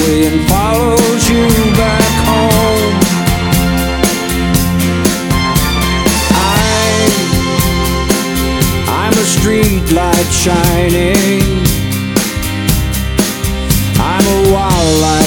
away and follows you back home. I'm a street light shining. I'm a wildlife